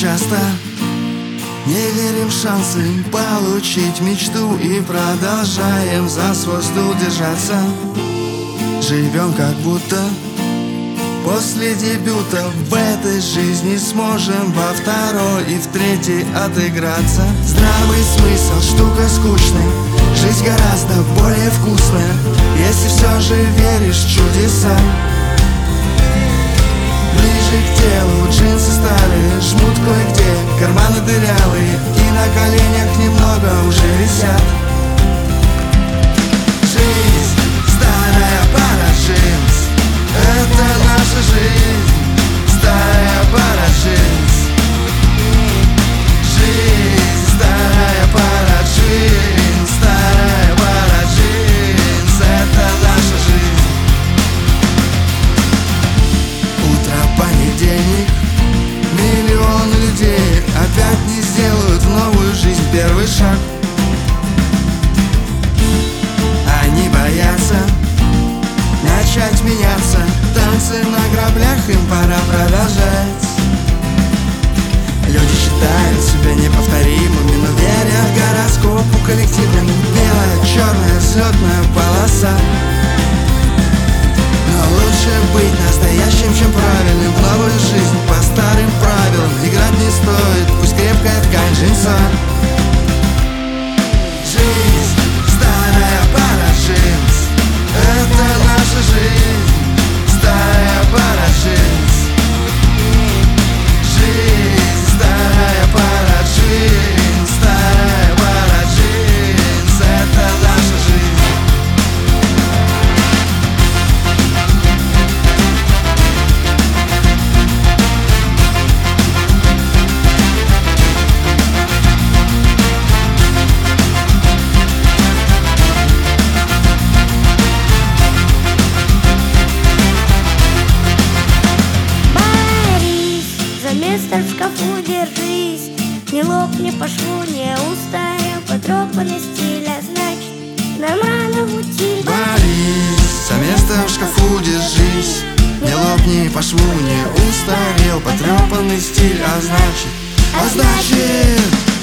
часто не верим в шансы получить мечту и продолжаем за свой стул держаться. Живем как будто после дебюта в этой жизни сможем во второй и в третий отыграться. Здравый смысл, штука скучная, жизнь гораздо более вкусная, если все же веришь в чудеса. Ближе к телу джинсы старые жмут кое-где, карманы дырявые, и на коленях немного уже висят. Жизнь, старая пара джинс, это наша жизнь, старая пара джинс. Жизнь, старая пара джинс, старая пара джинс, это наша жизнь. Утро, понедельник, миллионы людей опять не сделают в новую жизнь первый шаг. Они боятся начать меняться, танцы на граблях им пора продолжать. Люди считают себя неповторимыми, но верят гороскопу коллективным. Белая, черная, взлетная полоса. Но лучше быть настоящим, чем правильным. В новую жизнь по старым правилам играть не стоит, пусть крепкая ткань джинса. Жизнь, старая пара джинс, это наша жизнь, старая пара джинс. Жизнь, старая пара джинс, старая пара джинс, это наша жизнь. Место в шкафу держись, не лопни по шву, не устарел потрепанный стиль, а значит нам рано в утиль. Борис, за место в шкафу держись, не лопни по шву, не устарел потрепанный стиль, а значит